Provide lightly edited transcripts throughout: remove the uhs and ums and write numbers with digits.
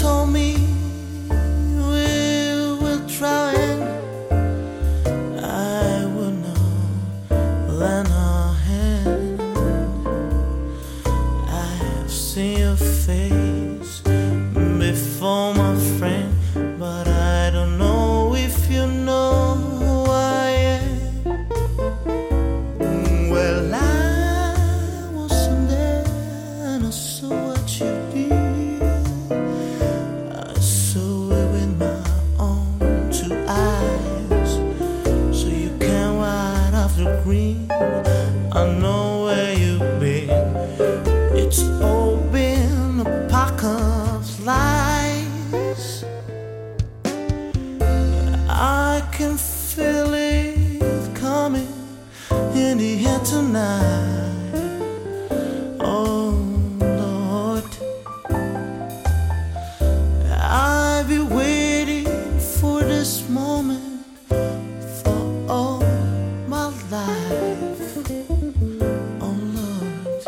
told me we will try and I will not lend a hand. I have seen your face before, my friend, but I don't know if you know who I am. Well, I wasn't there and I saw what you did. I saw it with my own two eyes. So you can write off the green. I know where you've been. It's all been a pack of lies. I can feel it coming in the air tonight. Oh Lord, I've been waiting for this moment for all my life. Oh Lord,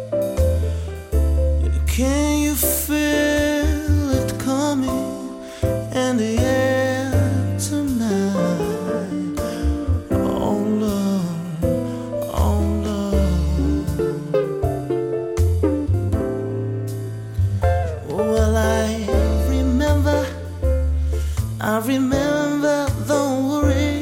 can you feel it coming in the air tonight? Oh Lord, oh Lord. Well, I remember, don't worry.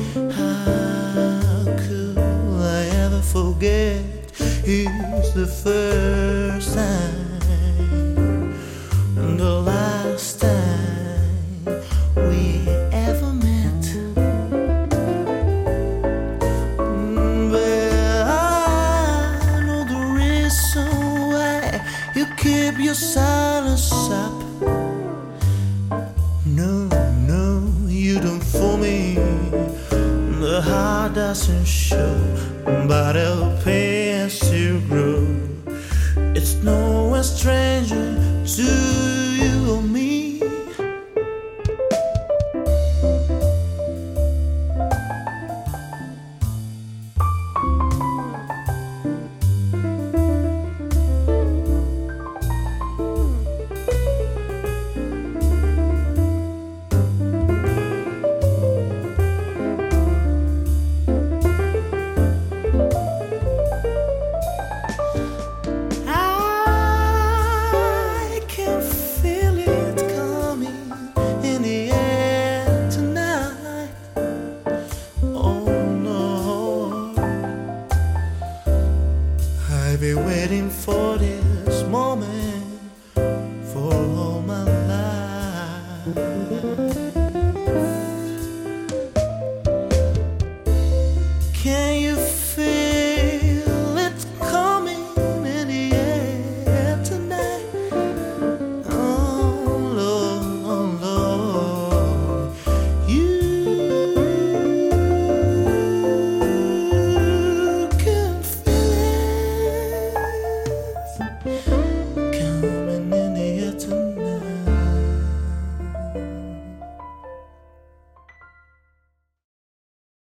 How could I ever forget? It's the first time and the last time we ever met. But I know the reason why you keep your silence up. No, no, you don't fool me. The heart doesn't show, but it'll pay as you grow. It's no one stranger to you or me. I can feel it coming in the air tonight. Oh Lord, I've been waiting for this moment for all my life.